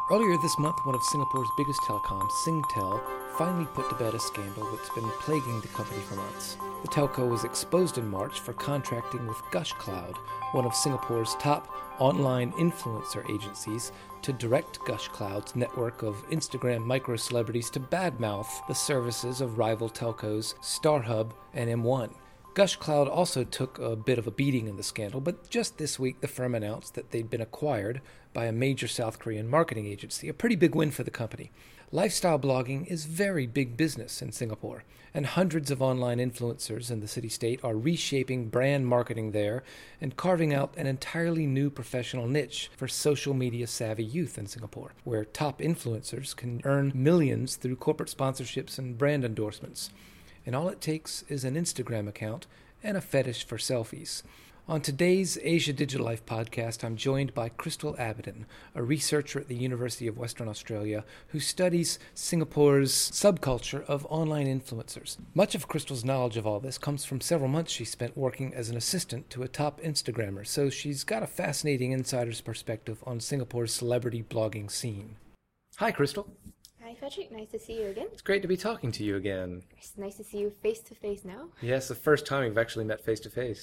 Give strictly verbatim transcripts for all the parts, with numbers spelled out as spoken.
Earlier this month, one of Singapore's biggest telecoms, Singtel, finally put to bed a scandal that's been plaguing the company for months. The telco was exposed in March for contracting with GushCloud, one of Singapore's top online influencer agencies, to direct GushCloud's network of Instagram micro-celebrities to badmouth the services of rival telcos StarHub and M one. GushCloud also took a bit of a beating in the scandal, but just this week the firm announced that they'd been acquired by a major South Korean marketing agency, a pretty big win for the company. Lifestyle blogging is very big business in Singapore, and hundreds of online influencers in the city-state are reshaping brand marketing there and carving out an entirely new professional niche for social media-savvy youth in Singapore, where top influencers can earn millions through corporate sponsorships and brand endorsements. And all it takes is an Instagram account and a fetish for selfies. On today's Asia Digital Life podcast, I'm joined by Crystal Abaddon, a researcher at the University of Western Australia who studies Singapore's subculture of online influencers. Much of Crystal's knowledge of all this comes from several months she spent working as an assistant to a top Instagrammer, so she's got a fascinating insider's perspective on Singapore's celebrity blogging scene. Hi, Crystal. Hi, Patrick. Nice to see you again. It's great to be talking to you again. It's nice to see you face-to-face now. Yes, the first time we've actually met face-to-face.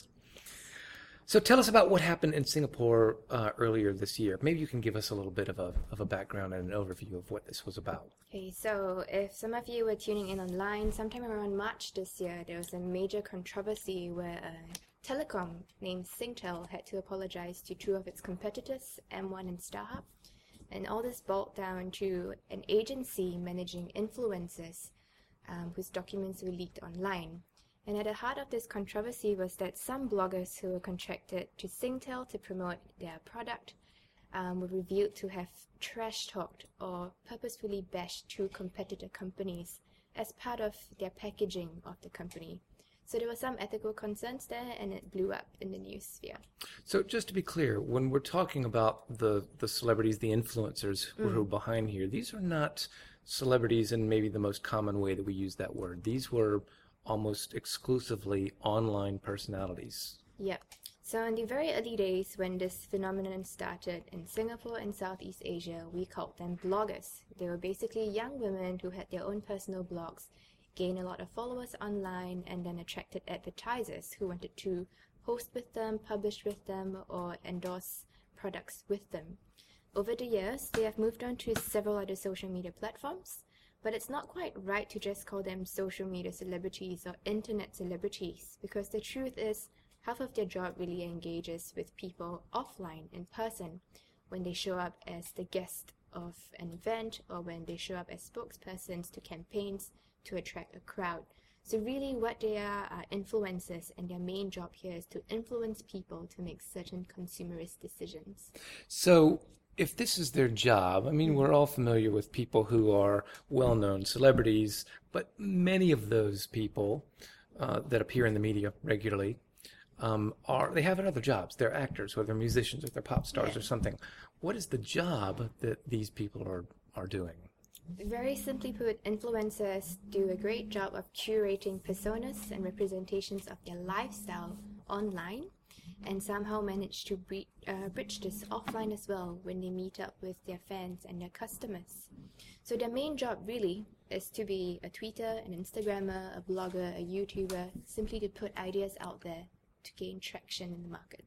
So tell us about what happened in Singapore uh, earlier this year. Maybe you can give us a little bit of a of a background and an overview of what this was about. Okay, so if some of you were tuning in online, sometime around March this year, there was a major controversy where a telecom named Singtel had to apologize to two of its competitors, M one and StarHub. And all this boiled down to an agency managing influencers um, whose documents were leaked online. And at the heart of this controversy was that some bloggers who were contracted to Singtel to promote their product um, were revealed to have trash-talked or purposefully bashed two competitor companies as part of their packaging of the company. So there were some ethical concerns there, and it blew up in the news sphere. So just to be clear, when we're talking about the, the celebrities, the influencers who mm. are behind here, these are not celebrities in maybe the most common way that we use that word. These were almost exclusively online personalities. Yeah. So in the very early days when this phenomenon started in Singapore and Southeast Asia, we called them bloggers. They were basically young women who had their own personal blogs, gained a lot of followers online, and then attracted advertisers who wanted to host with them, publish with them, or endorse products with them. Over the years, they have moved on to several other social media platforms, but it's not quite right to just call them social media celebrities or internet celebrities, because the truth is, half of their job really engages with people offline, in person, when they show up as the guest of an event or when they show up as spokespersons to campaigns to attract a crowd. So really what they are are influencers, and their main job here is to influence people to make certain consumerist decisions. So if this is their job, I mean, we're all familiar with people who are well-known celebrities, but many of those people uh, that appear in the media regularly um, are, they have other jobs. They're actors, or they're musicians, or they're pop stars yeah. or something. What is the job that these people are, are doing? Very simply put, influencers do a great job of curating personas and representations of their lifestyle online, and somehow manage to bre- uh, bridge this offline as well when they meet up with their fans and their customers. So their main job really is to be a tweeter, an Instagrammer, a blogger, a YouTuber, simply to put ideas out there to gain traction in the market.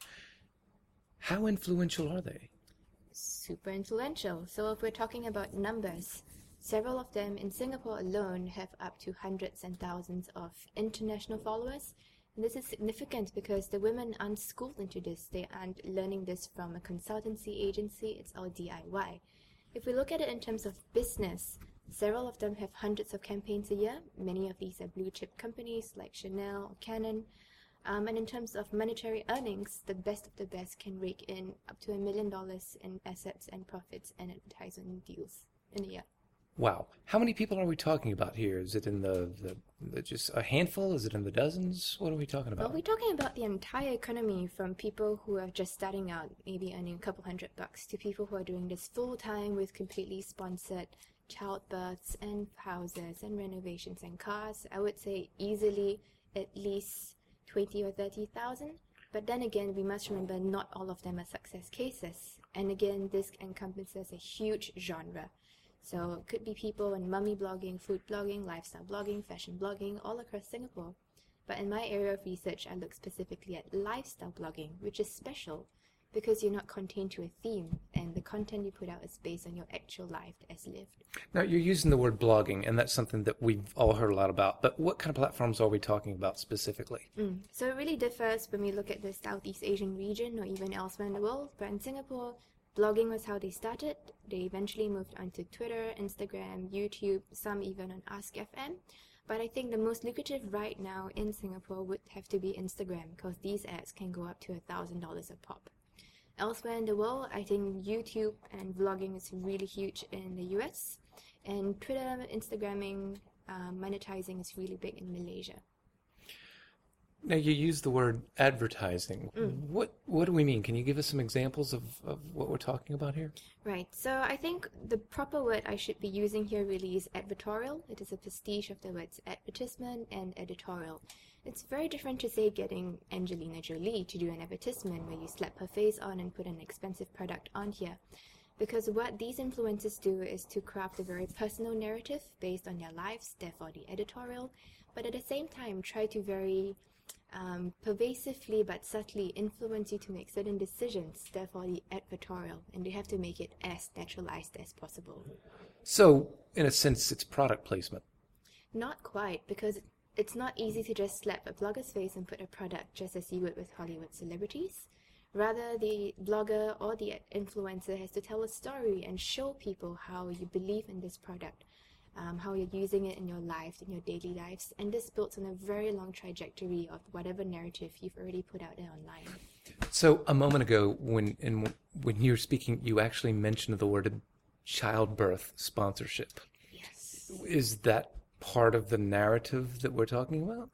How influential are they? Super influential. So if we're talking about numbers, several of them in Singapore alone have up to hundreds and thousands of international followers. And this is significant because the women aren't schooled into this. They aren't learning this from a consultancy agency. It's all D I Y. If we look at it in terms of business, several of them have hundreds of campaigns a year. Many of these are blue chip companies like Chanel or Canon. Um, and in terms of monetary earnings, the best of the best can rake in up to a million dollars in assets and profits and advertising deals in a year. Wow. How many people are we talking about here? Is it in the, the, the just a handful? Is it in the dozens? What are we talking about? Well, we're talking about the entire economy, from people who are just starting out, maybe earning a couple hundred bucks, to people who are doing this full-time with completely sponsored childbirths and houses and renovations and cars. I would say easily at least twenty or thirty thousand. But then again, we must remember not all of them are success cases. And again, this encompasses a huge genre. So it could be people in mummy blogging, food blogging, lifestyle blogging, fashion blogging, all across Singapore. But in my area of research, I look specifically at lifestyle blogging, which is special because you're not contained to a theme, and the content you put out is based on your actual life as lived. Now, you're using the word blogging, and that's something that we've all heard a lot about, but what kind of platforms are we talking about specifically? Mm. So it really differs when we look at the Southeast Asian region or even elsewhere in the world, but in Singapore, blogging was how they started. They eventually moved on to Twitter, Instagram, YouTube, some even on Ask F M. But I think the most lucrative right now in Singapore would have to be Instagram, because these ads can go up to one thousand dollars a pop. Elsewhere in the world, I think YouTube and vlogging is really huge in the U S, and Twitter, Instagramming, uh, monetizing is really big in Malaysia. Now, you use the word advertising. Mm. What what do we mean? Can you give us some examples of, of what we're talking about here? Right, so I think the proper word I should be using here really is advertorial. It is a pastiche of the words advertisement and editorial. It's very different to, say, getting Angelina Jolie to do an advertisement where you slap her face on and put an expensive product on here. Because what these influencers do is to craft a very personal narrative based on their lives, therefore the editorial, but at the same time try to very um, pervasively but subtly influence you to make certain decisions, therefore the advertorial, and they have to make it as naturalized as possible. So, in a sense, it's product placement. Not quite, because it's not easy to just slap a blogger's face and put a product just as you would with Hollywood celebrities. Rather, the blogger or the influencer has to tell a story and show people how you believe in this product, um, how you're using it in your life, in your daily lives, and this builds on a very long trajectory of whatever narrative you've already put out there online. So, a moment ago, when in, when you were speaking, you actually mentioned the word childbirth sponsorship. Yes. Is that part of the narrative that we're talking about?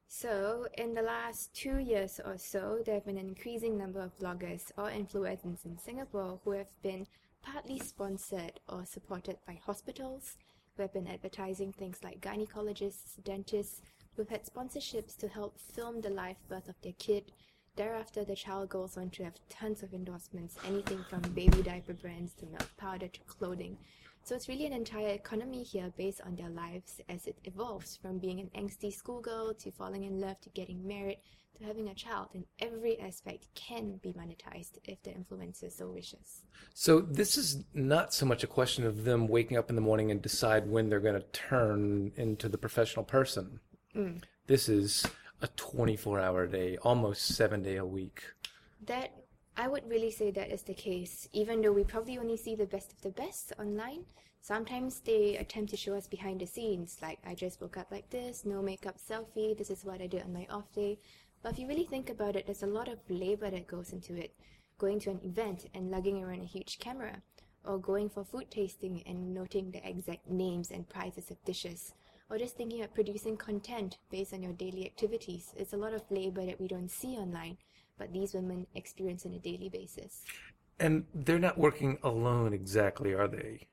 So, in the last two years or so, there have been an increasing number of bloggers or influencers in Singapore who have been partly sponsored or supported by hospitals, who have been advertising things like gynecologists, dentists, who've had sponsorships to help film the live birth of their kid. Thereafter, the child goes on to have tons of endorsements, anything from baby diaper brands to milk powder to clothing. So it's really an entire economy here based on their lives as it evolves from being an angsty schoolgirl to falling in love to getting married to having a child, and every aspect can be monetized if the influencer so wishes. So this is not so much a question of them waking up in the morning and decide when they're going to turn into the professional person. Mm. This is a twenty-four hour day, almost seven day a week. That I would really say that is the case, even though we probably only see the best of the best online. Sometimes they attempt to show us behind the scenes, like I just woke up like this, no makeup selfie, this is what I did on my off day. But if you really think about it, there's a lot of labor that goes into it. Going to an event and lugging around a huge camera, or going for food tasting and noting the exact names and prices of dishes, or just thinking of producing content based on your daily activities. It's a lot of labor that we don't see online, but these women experience on a daily basis. And they're not working alone exactly, are they?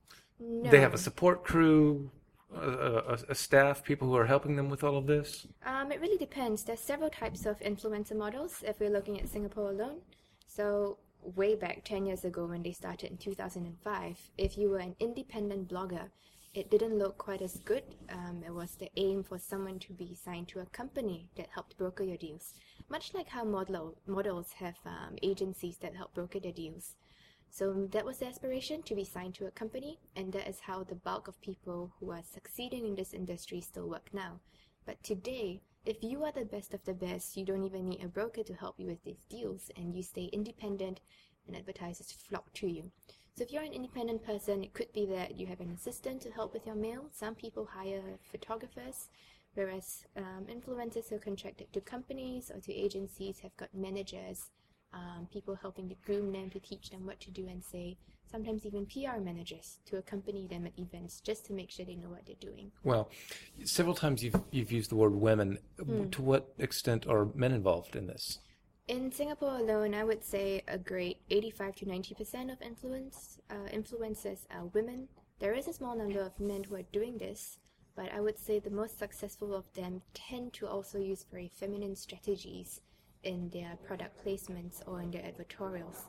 No. They have a support crew, a, a, a staff, people who are helping them with all of this? Um, it really depends. There's several types of influencer models if we're looking at Singapore alone. So way back ten years ago when they started in two thousand five, if you were an independent blogger, it didn't look quite as good. Um, it was the aim for someone to be signed to a company that helped broker your deals, much like how model, models have um, agencies that help broker their deals. So that was the aspiration, to be signed to a company, and that is how the bulk of people who are succeeding in this industry still work now. But today, if you are the best of the best, you don't even need a broker to help you with these deals, and you stay independent, and advertisers flock to you. So if you're an independent person, it could be that you have an assistant to help with your mail. Some people hire photographers, whereas um, influencers who are contracted to companies or to agencies have got managers, um, people helping to groom them, to teach them what to do and say, sometimes even P R managers to accompany them at events just to make sure they know what they're doing. Well, several times you've, you've used the word women. Mm. To what extent are men involved in this? In Singapore alone, I would say a great eighty-five to ninety percent of influence uh, influencers are women. There is a small number of men who are doing this, but I would say the most successful of them tend to also use very feminine strategies in their product placements or in their advertorials.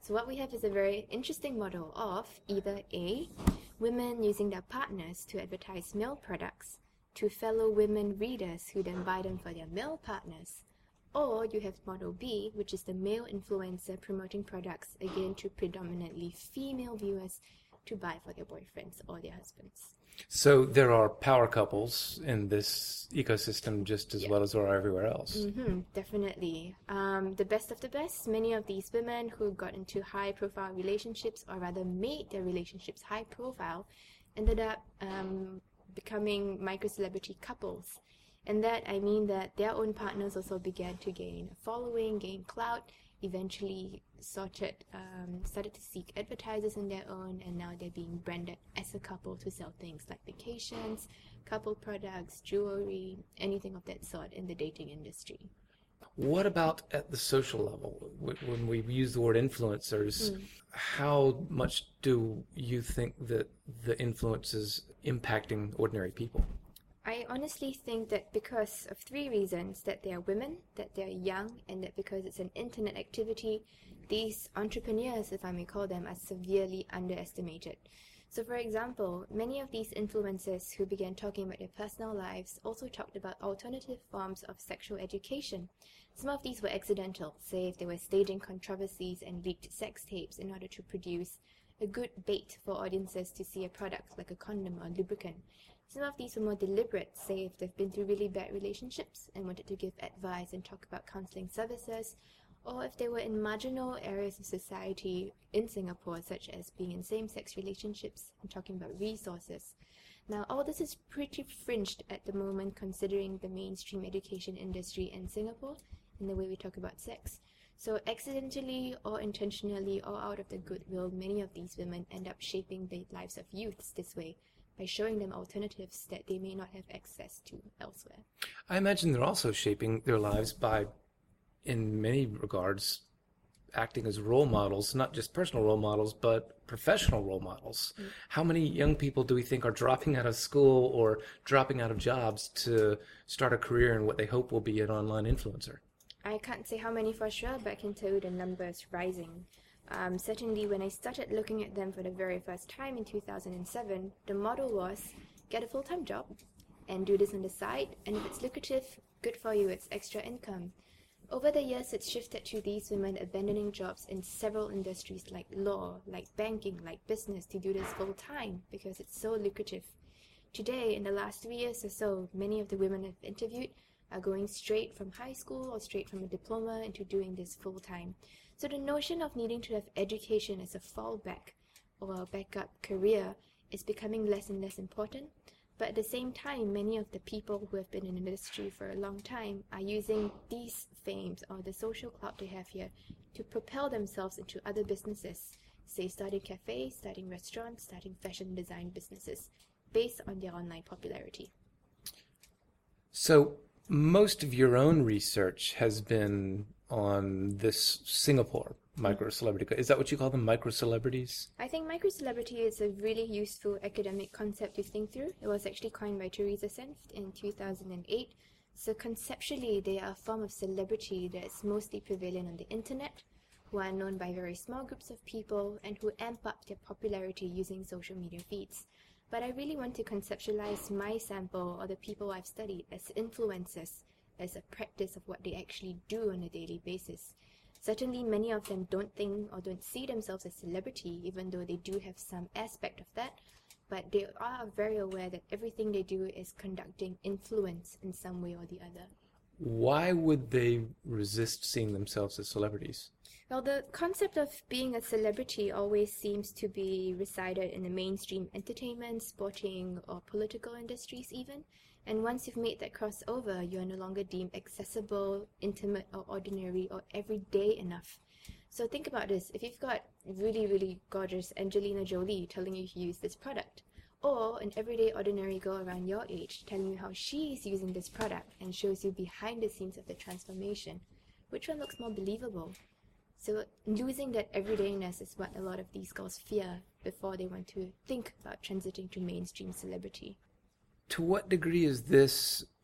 So what we have is a very interesting model of either A, women using their partners to advertise male products to fellow women readers who then buy them for their male partners. Or you have model B, which is the male influencer promoting products again to predominantly female viewers to buy for their boyfriends or their husbands. So there are power couples in this ecosystem just as Yeah. well as there are everywhere else. Mm-hmm, definitely. Um, the best of the best, many of these women who got into high-profile relationships, or rather made their relationships high-profile, ended up um, becoming micro-celebrity couples. And that, I mean that their own partners also began to gain a following, gain clout, eventually sorted, um, started to seek advertisers in their own, and now they're being branded as a couple to sell things like vacations, couple products, jewelry, anything of that sort in the dating industry. What about at the social level? Wh- When we use the word influencers, Mm. how much do you think that the influence is impacting ordinary people? I honestly think that because of three reasons, that they are women, that they are young, and that because it's an internet activity, these entrepreneurs, if I may call them, are severely underestimated. So for example, many of these influencers who began talking about their personal lives also talked about alternative forms of sexual education. Some of these were accidental, say if they were staging controversies and leaked sex tapes in order to produce a good bait for audiences to see a product like a condom or lubricant. Some of these were more deliberate, say if they've been through really bad relationships and wanted to give advice and talk about counseling services, or if they were in marginal areas of society in Singapore, such as being in same-sex relationships and talking about resources. Now, all this is pretty fringed at the moment considering the mainstream education industry in Singapore and the way we talk about sex. So accidentally or intentionally or out of the goodwill, many of these women end up shaping the lives of youths this way, by showing them alternatives that they may not have access to elsewhere. I imagine they're also shaping their lives by, in many regards, acting as role models, not just personal role models, but professional role models. Mm. How many young people do we think are dropping out of school or dropping out of jobs to start a career in what they hope will be an online influencer? I can't say how many for sure, but I can tell you the number is rising. Um, certainly when I started looking at them for the very first time in two thousand seven, the model was get a full-time job and do this on the side, and if it's lucrative, good for you, it's extra income. Over the years, it's shifted to these women abandoning jobs in several industries like law, like banking, like business to do this full-time because it's so lucrative. Today, in the last three years or so, many of the women I've interviewed are going straight from high school or straight from a diploma into doing this full-time. So the notion of needing to have education as a fallback or a backup career is becoming less and less important. But at the same time, many of the people who have been in the industry for a long time are using these fames or the social clout they have here to propel themselves into other businesses, say starting cafes, starting restaurants, starting fashion design businesses, based on their online popularity. So most of your own research has been on this Singapore micro-celebrity. Is that what you call them, micro-celebrities? I think micro-celebrity is a really useful academic concept to think through. It was actually coined by Teresa Senft in two thousand eight. So conceptually, they are a form of celebrity that is mostly prevalent on the internet, who are known by very small groups of people and who amp up their popularity using social media feeds. But I really want to conceptualize my sample or the people I've studied as influencers, as a practice of what they actually do on a daily basis. Certainly many of them don't think or don't see themselves as celebrity, even though they do have some aspect of that, but they are very aware that everything they do is conducting influence in some way or the other. Why would they resist seeing themselves as celebrities? Well, the concept of being a celebrity always seems to be resided in the mainstream entertainment, sporting, or political industries even. And once you've made that crossover, you are no longer deemed accessible, intimate, or ordinary, or everyday enough. So think about this. If you've got really, really gorgeous Angelina Jolie telling you to use this product, or an everyday ordinary girl around your age telling you how she's using this product and shows you behind the scenes of the transformation, which one looks more believable? So losing that everydayness is what a lot of these girls fear before they want to think about transiting to mainstream celebrity. To what degree is this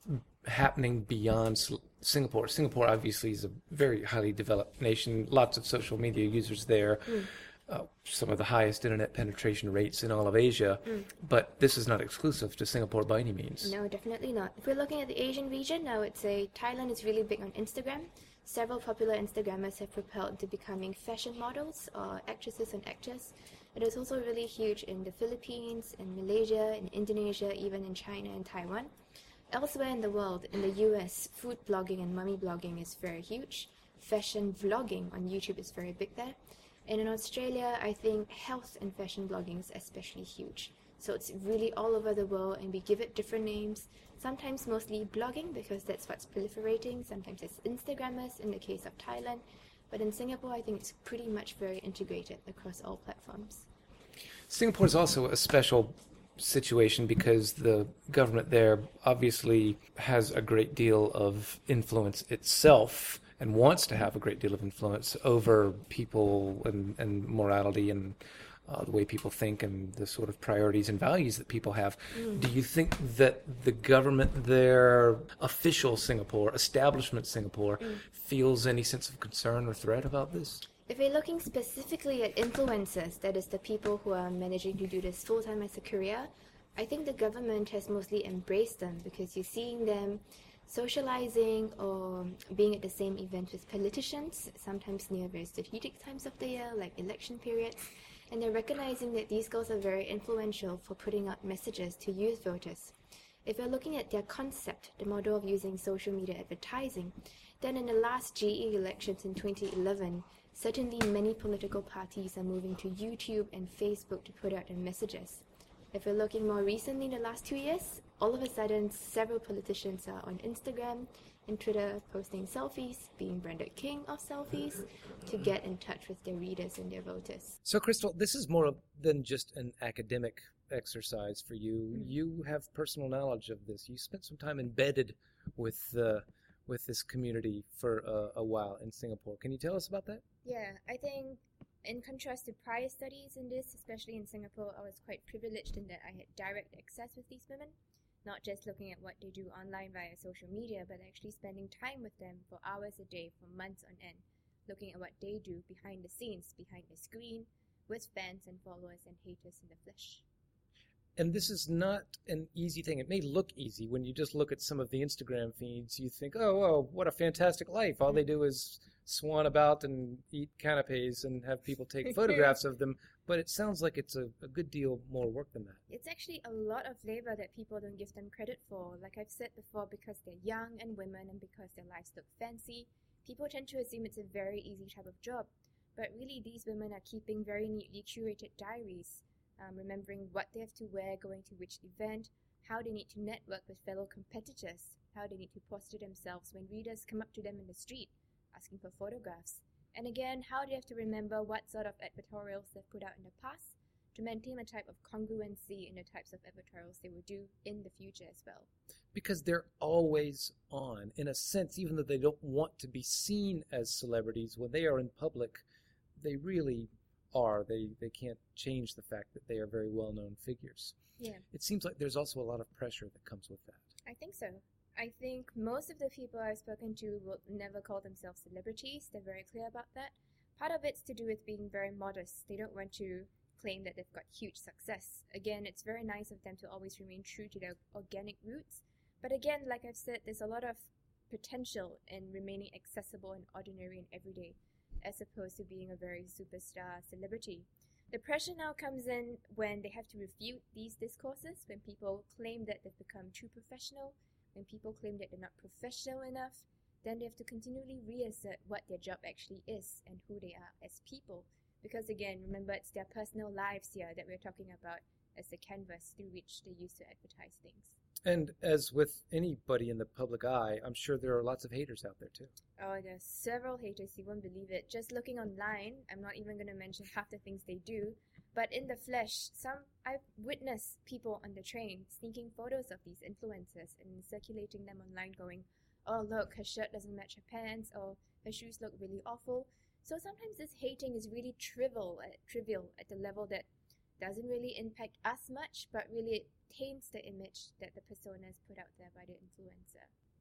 happening beyond S- Singapore. Singapore obviously is a very highly developed nation, lots of social media users there, Mm. uh, some of the highest internet penetration rates in all of Asia, Mm. but this is not exclusive to Singapore by any means. No, definitely not. If we're looking at the Asian region, I would say Thailand is really big on Instagram. Several popular Instagrammers have propelled into becoming fashion models or actresses and actors. It is also really huge in the Philippines, in Malaysia, in Indonesia, even in China and Taiwan. Elsewhere in the world, in the U S, food blogging and mummy blogging is very huge. Fashion vlogging on YouTube is very big there. And in Australia, I think health and fashion blogging is especially huge. So it's really all over the world, and we give it different names. Sometimes mostly blogging, because that's what's proliferating. Sometimes it's Instagrammers in the case of Thailand. But in Singapore, I think it's pretty much very integrated across all platforms. Singapore is also a special situation because the government there obviously has a great deal of influence itself and wants to have a great deal of influence over people and, and morality and uh, the way people think and the sort of priorities and values that people have. Mm. Do you think that the government there, official Singapore, establishment Singapore, mm. feels any sense of concern or threat about this? If we're looking specifically at influencers, that is the people who are managing to do this full-time as a career, I think the government has mostly embraced them, because you're seeing them socializing or being at the same events with politicians, sometimes near very strategic times of the year, like election periods, and they're recognizing that these girls are very influential for putting out messages to youth voters. If you're looking at their concept, the model of using social media advertising, then in the last G E elections in twenty eleven, certainly many political parties are moving to YouTube and Facebook to put out their messages. If we're looking more recently in the last two years, all of a sudden several politicians are on Instagram and Twitter posting selfies, being branded king of selfies, to get in touch with their readers and their voters. So Crystal, this is more than just an academic exercise for you. Mm. You have personal knowledge of this. You spent some time embedded with uh, with this community for a, a while in Singapore. Can you tell us about that? Yeah, I think in contrast to prior studies in this, especially in Singapore, I was quite privileged in that I had direct access with these women, not just looking at what they do online via social media, but actually spending time with them for hours a day for months on end, looking at what they do behind the scenes, behind the screen, with fans and followers and haters in the flesh. And this is not an easy thing. It may look easy when you just look at some of the Instagram feeds. You think, oh, oh, what a fantastic life. All they do is swan about and eat canapes and have people take photographs of them. But it sounds like it's a, a good deal more work than that. It's actually a lot of labor that people don't give them credit for. Like I've said before, because they're young and women and because their lives look fancy, people tend to assume it's a very easy type of job. But really, these women are keeping very neatly curated diaries. Um, remembering what they have to wear, going to which event, how they need to network with fellow competitors, how they need to posture themselves when readers come up to them in the street asking for photographs, and again, how they have to remember what sort of advertorials they've put out in the past to maintain a type of congruency in the types of advertorials they will do in the future as well. Because they're always on, in a sense, even though they don't want to be seen as celebrities, when they are in public, they really are. They they can't change the fact that they are very well-known figures. Yeah. It seems like there's also a lot of pressure that comes with that. I think so. I think most of the people I've spoken to will never call themselves celebrities. They're very clear about that. Part of it's to do with being very modest. They don't want to claim that they've got huge success. Again, it's very nice of them to always remain true to their organic roots. But again, like I've said, there's a lot of potential in remaining accessible and ordinary and everyday, as opposed to being a very superstar celebrity. The pressure now comes in when they have to refute these discourses, when people claim that they've become too professional, when people claim that they're not professional enough, then they have to continually reassert what their job actually is and who they are as people. Because again, remember, it's their personal lives here that we're talking about as the canvas through which they use to advertise things. And as with anybody in the public eye, I'm sure there are lots of haters out there too. Oh, there's several haters, you won't believe it. Just looking online, I'm not even going to mention half the things they do, but in the flesh, some I've witnessed people on the train sneaking photos of these influencers and circulating them online going, oh look, her shirt doesn't match her pants, or her shoes look really awful. So sometimes this hating is really trivial, uh, trivial at the level that doesn't really impact us much, but really it taints the image that the persona is put out there by the influencer.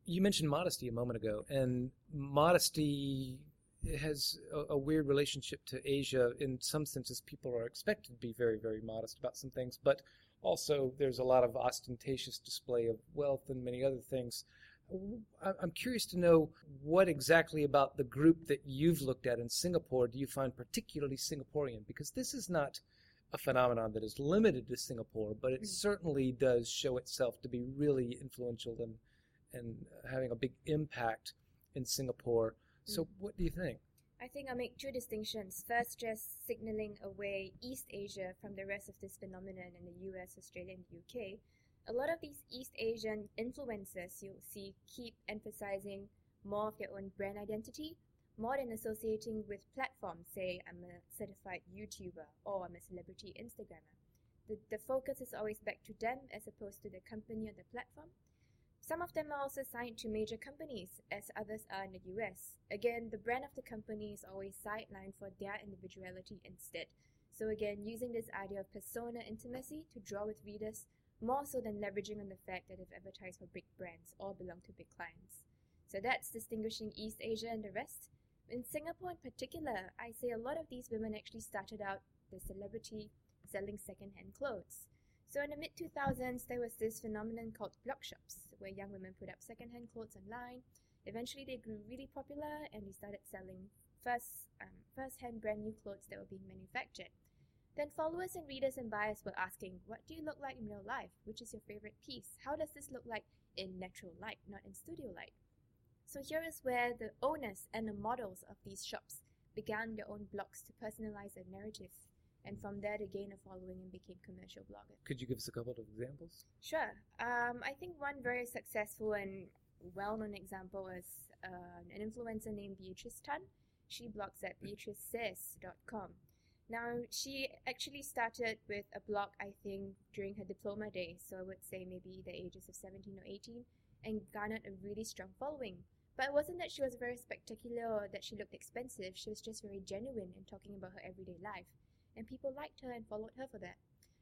You mentioned modesty a moment ago, and modesty has a, a weird relationship to Asia. In some senses, people are expected to be very, very modest about some things, but also there's a lot of ostentatious display of wealth and many other things. I'm curious to know what exactly about the group that you've looked at in Singapore do you find particularly Singaporean? Because this is not a phenomenon that is limited to Singapore, but it certainly does show itself to be really influential and and having a big impact in Singapore. So what do you think? I think I'll make two distinctions. First, just signaling away East Asia from the rest of this phenomenon in the U S, Australia, and U K. A lot of these East Asian influencers you'll see keep emphasizing more of their own brand identity, more than associating with platforms. Say, I'm a certified YouTuber or I'm a celebrity Instagrammer. The, the focus is always back to them as opposed to the company or the platform. Some of them are also signed to major companies, as others are in the U S. Again, the brand of the company is always sidelined for their individuality instead. So again, using this idea of persona intimacy to draw with readers, more so than leveraging on the fact that they've advertised for big brands or belong to big clients. So that's distinguishing East Asia and the rest. In Singapore in particular, I say a lot of these women actually started out as celebrity selling second-hand clothes. So in the mid two thousands, there was this phenomenon called blog shops, where young women put up second-hand clothes online. Eventually, they grew really popular, and they started selling first, um, first-hand brand new clothes that were being manufactured. Then followers and readers and buyers were asking, what do you look like in real life? Which is your favorite piece? How does this look like in natural light, not in studio light? So here is where the owners and the models of these shops began their own blogs to personalize their narrative. And from there, they gained a following and became commercial bloggers. Could you give us a couple of examples? Sure. Um, I think one very successful and well-known example is uh, an influencer named Beatrice Tan. She blogs at beatrice says dot com. Now, she actually started with a blog, I think, during her diploma days, so I would say maybe the ages of seventeen or eighteen, and garnered a really strong following. But it wasn't that she was very spectacular or that she looked expensive. She was just very genuine in talking about her everyday life. And people liked her and followed her for that.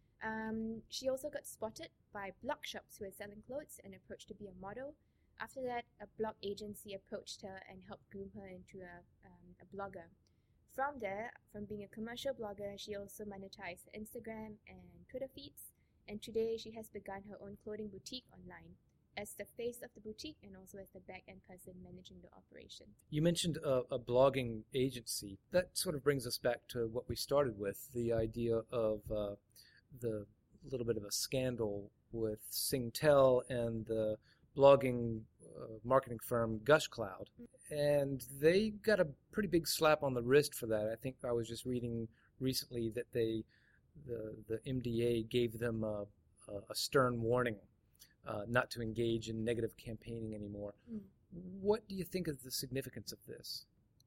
Um, she also got spotted by blog shops who were selling clothes and approached to be a model. After that, a blog agency approached her and helped groom her into a, um, a blogger. From there, from being a commercial blogger, she also monetized Instagram and Twitter feeds. And today, she has begun her own clothing boutique online as the face of the boutique and also as the back-end person managing the operation. You mentioned a, a blogging agency. That sort of brings us back to what we started with, the idea of uh, the little bit of a scandal with Singtel and the blogging uh, marketing firm Gushcloud. Mm-hmm. And they got a pretty big slap on the wrist for that. I think I was just reading recently that they, the, the M D A gave them a, a stern warning Uh, not to engage in negative campaigning anymore. Mm. What do you think of the significance of this?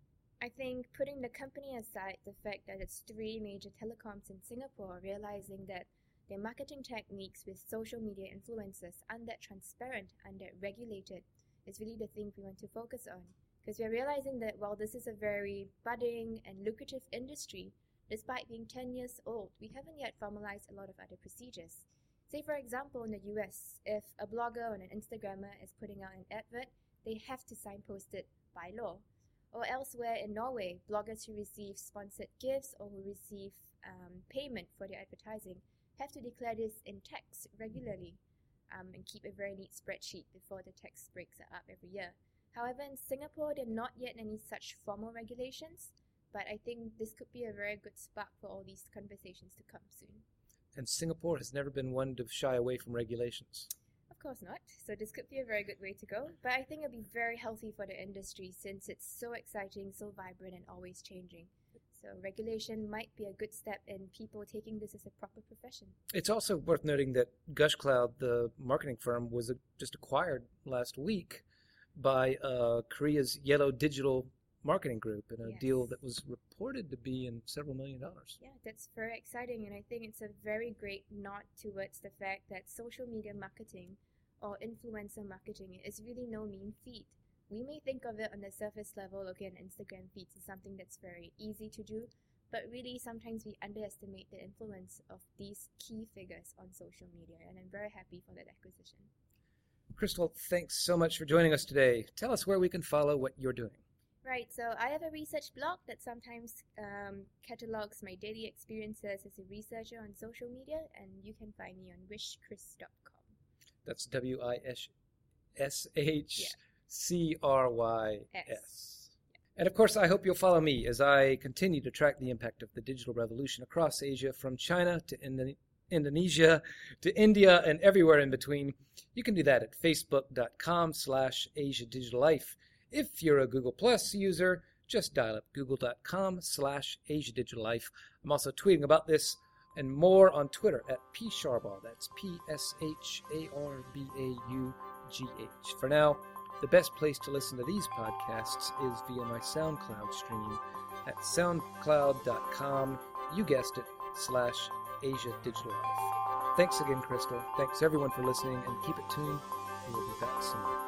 I think putting the company aside, the fact that it's three major telecoms in Singapore realizing that their marketing techniques with social media influencers aren't that transparent and that regulated is really the thing we want to focus on. Because we're realizing that while this is a very budding and lucrative industry, despite being ten years old, we haven't yet formalized a lot of other procedures. Say, for example, in the U S, if a blogger or an Instagrammer is putting out an advert, they have to signpost it by law. Or elsewhere in Norway, bloggers who receive sponsored gifts or who receive um, payment for their advertising have to declare this in tax regularly um, and keep a very neat spreadsheet before the tax breaks are up every year. However, in Singapore, there are not yet any such formal regulations, but I think this could be a very good spark for all these conversations to come soon. And Singapore has never been one to shy away from regulations. Of course not. So this could be a very good way to go. But I think it'll be very healthy for the industry since it's so exciting, so vibrant, and always changing. So regulation might be a good step in people taking this as a proper profession. It's also worth noting that Gushcloud, the marketing firm, was uh, just acquired last week by uh, Korea's Yellow Digital Marketing Group in a yes. deal that was reported to be in several million dollars. Yeah, that's very exciting, and I think it's a very great nod towards the fact that social media marketing or influencer marketing is really no mean feat. We may think of it on the surface level, looking at Instagram feeds as something that's very easy to do, but really sometimes we underestimate the influence of these key figures on social media, and I'm very happy for that acquisition. Crystal, thanks so much for joining us today. Tell us where we can follow what you're doing. Right, so I have a research blog that sometimes um, catalogs my daily experiences as a researcher on social media, and you can find me on wish chris dot com. That's W I S H C R Y S. And of course, I hope you'll follow me as I continue to track the impact of the digital revolution across Asia, from China to Indo- Indonesia to India and everywhere in between. You can do that at facebook.com slash Asia Digital Life. If you're a Google Plus user, just dial up google.com slash Asia Digital Life. I'm also tweeting about this and more on Twitter at P Sharball. That's P S H A R B A U G H. For now, the best place to listen to these podcasts is via my SoundCloud stream at soundcloud.com, you guessed it, slash Asia Digital Life. Thanks again, Crystal. Thanks everyone for listening, and keep it tuned. We'll be back soon.